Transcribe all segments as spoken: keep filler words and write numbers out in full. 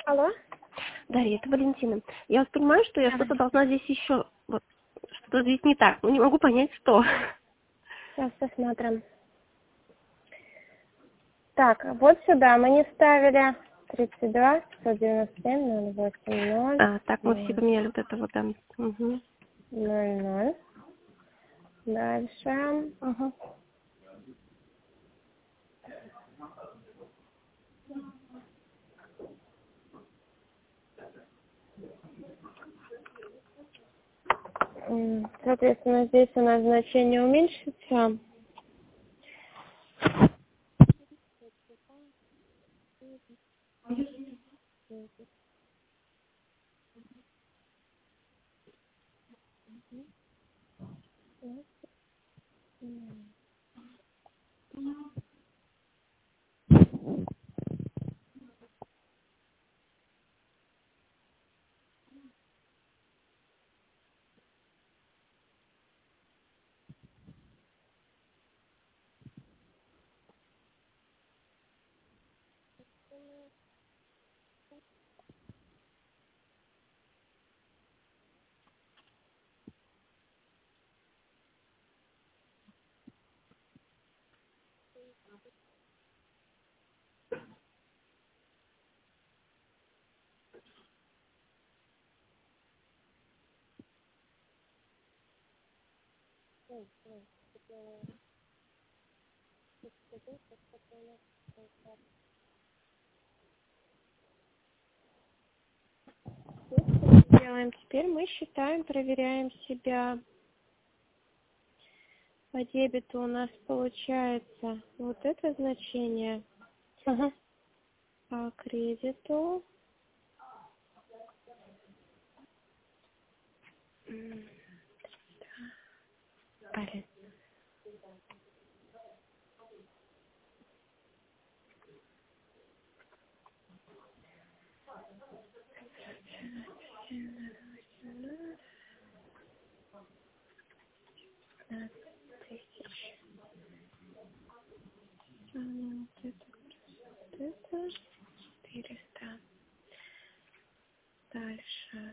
Алло? Дарья, это Валентина. Я вот понимаю, что я что-то должна здесь еще... Вот, что-то здесь не так. Но не могу понять, что. Сейчас посмотрим. Так, вот сюда мы не ставили тридцать два, сто девяносто семь, ноль восемь, ноль. А, так мы все поменяли вот это вот там. Угу. ноль ноль. Дальше. Угу. М, Соответственно, здесь у нас значение уменьшится. Делаем. Теперь мы считаем, проверяем себя. По дебету у нас получается вот это значение. Угу. По кредиту. М, Блин. Тысяч. Вот это, вот это. четыреста. Дальше.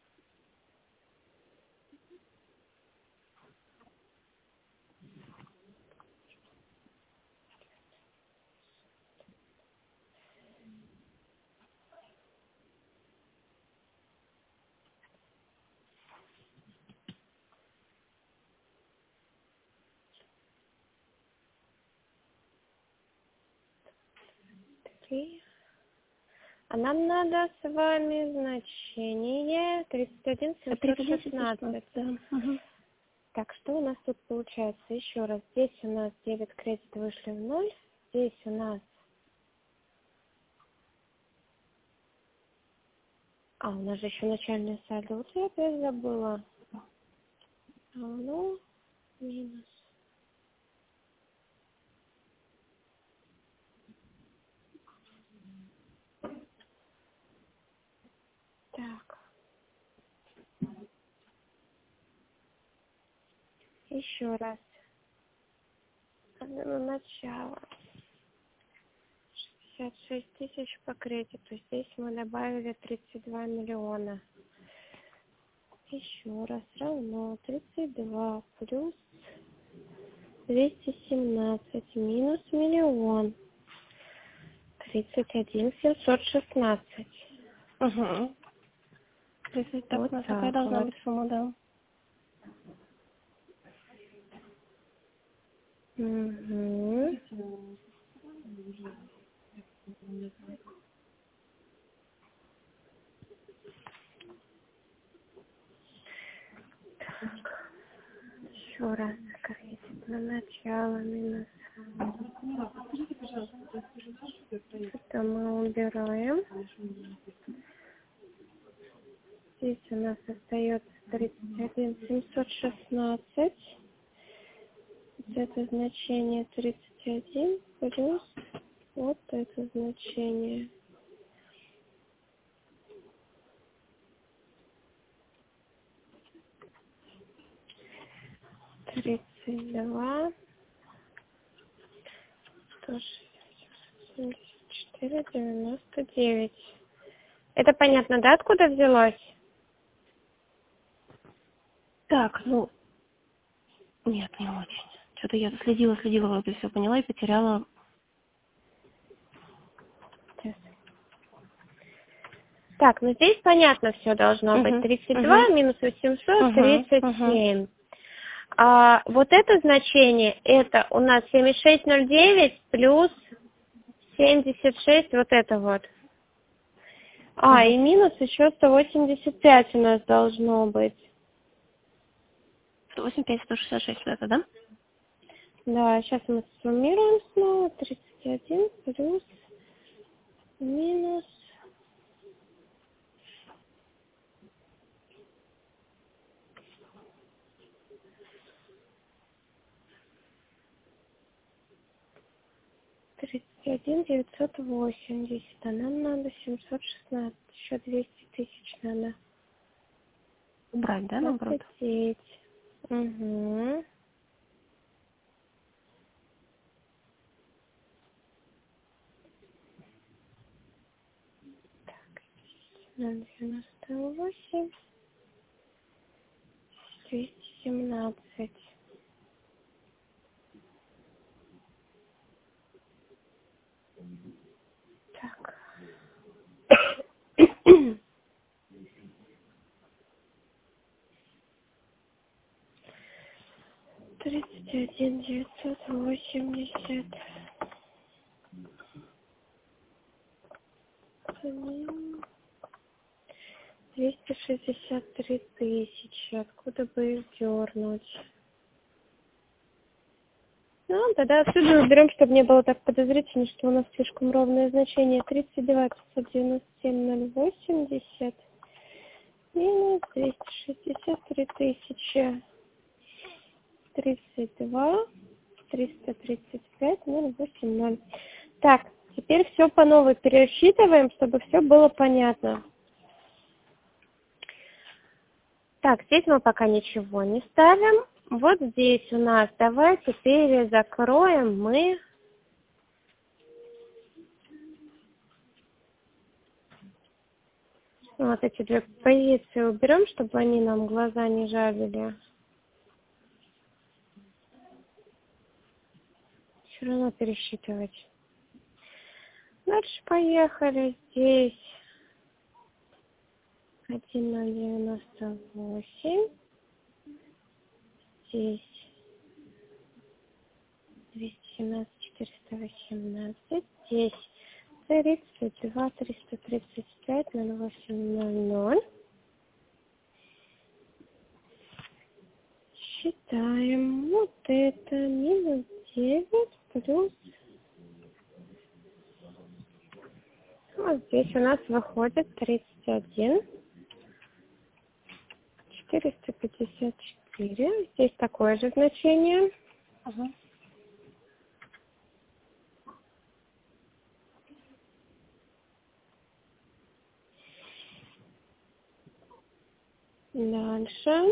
Три. А нам надо с вами значение тридцать один семьсот шестнадцать. Да. Угу. Так, что у нас тут получается? Еще раз. Здесь у нас дебет, кредит вышли в ноль. Здесь у нас... А, у нас же еще начальная сальдо. Вот я опять забыла. А, ну, минус. Так. Еще раз. На начало. шестьдесят шесть тысяч по кредиту. Здесь мы добавили тридцать два миллиона. Еще раз равно тридцать два плюс двести семнадцать минус миллион. тридцать один семьсот шестнадцать. Угу. То есть так, Вот у нас так такая должна вот. быть сумма, да. Угу. Так. Еще раз. Кредит на начало минус. Это мы убираем. Здесь у нас остается тридцать один семьсот шестнадцать. Вот это значение тридцать один плюс вот это значение. тридцать два, сто шестьдесят четыре, девяносто девять. Это понятно, да, откуда взялось? Так, ну, нет, не очень. Что-то я следила, следила, вроде все поняла и потеряла. Сейчас. Так, ну здесь понятно все должно быть. Угу, тридцать два угу, минус восемьсот угу, тридцать угу. семь. А вот это значение, это у нас семьдесят шесть ноль девять плюс семьдесят шесть, вот это вот. А, Угу. и минус еще сто восемьдесят пять у нас должно быть. сто восемьдесят пять, сто шестьдесят шесть, вот это, да? Да, сейчас мы суммируем снова. тридцать один плюс минус. тридцать один девятьсот восемьдесят, а нам надо семьсот шестнадцать, еще двести тысяч надо. Убрать, да, наоборот? двадцать девять. Угу. Так, ноль девяносто восемь, двести семнадцать. Так. тридцать один девятьсот восемьдесят. двести шестьдесят три тысячи. Откуда бы их дернуть? Ну, тогда отсюда уберем, чтобы не было так подозрительно, что у нас слишком ровное значение. тридцать два пятьсот девяносто семь ноль восемьдесят минус двести шестьдесят три тысячи. тридцать два триста тридцать пять ноль восемь ноль. Так, теперь все по новой пересчитываем, чтобы все было понятно. Так, здесь мы пока ничего не ставим. Вот здесь у нас, давайте перезакроем мы. Вот эти две позиции уберем, чтобы они нам глаза не жалили. Все равно пересчитывать. Дальше поехали. Здесь один ноль девяносто восемь. Здесь двести семнадцать четыреста восемнадцать. Здесь тридцать два триста тридцать пять ноль восемь ноль ноль. Считаем. Вот это минус девять плюс. Вот здесь у нас выходит тридцать один четыреста пятьдесят четыре. Здесь такое же значение. Угу. Дальше.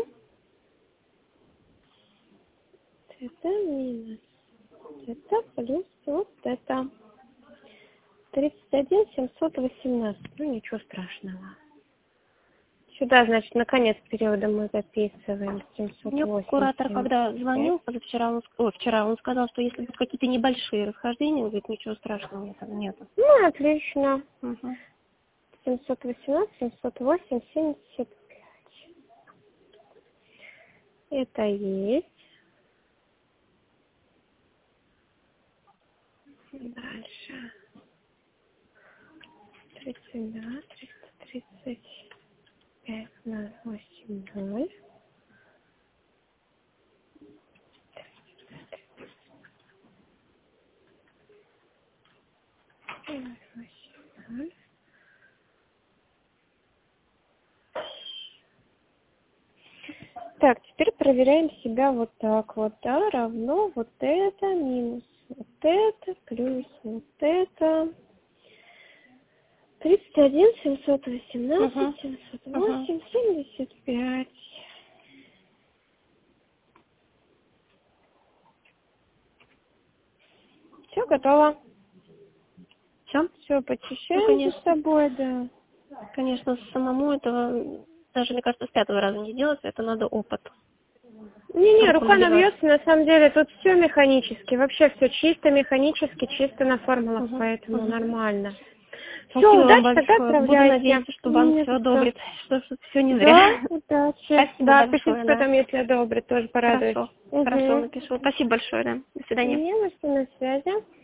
Это минус. Это плюс вот это. тридцать один семьсот восемнадцать. Ну, ничего страшного. Сюда, значит, на конец периода мы записываем семьсот Мне куратор, восемь. когда звонил позавчера, он, о, вчера, он сказал, что если будут какие-то небольшие расхождения, он говорит, ничего страшного там нету. Ну, отлично. Угу. семьсот восемнадцать, семьсот восемь, семьдесят пять. Это есть. Дальше. тридцать два триста тридцать пять ноль восемь ноль. ноль восемь ноль. Так, теперь проверяем себя вот так вот, да, равно вот это минус вот это плюс вот это. тридцать один семьсот восемнадцать семьсот восемь семьдесят пять. Все готово. Все? Все, Ну, почищаем за конечно. собой, да. Конечно, самому этого даже, мне кажется, с пятого раза не делается, это надо опыт. Не-не, Руку рука набивать. набьется, на самом деле, тут все механически, вообще все чисто механически, чисто на формулах, Угу, поэтому угу. нормально. Все, Спасибо вам удачи, тогда большое. Буду отправляйте. надеяться, что банк Не все за что. одобрит, что все не Да, зря. удачи. Спасибо Да, пишите, большое, что да. там, если одобрит, тоже порадуюсь. Хорошо, хорошо, Угу. напишу. Спасибо большое, да. До свидания. Не на что, на связи.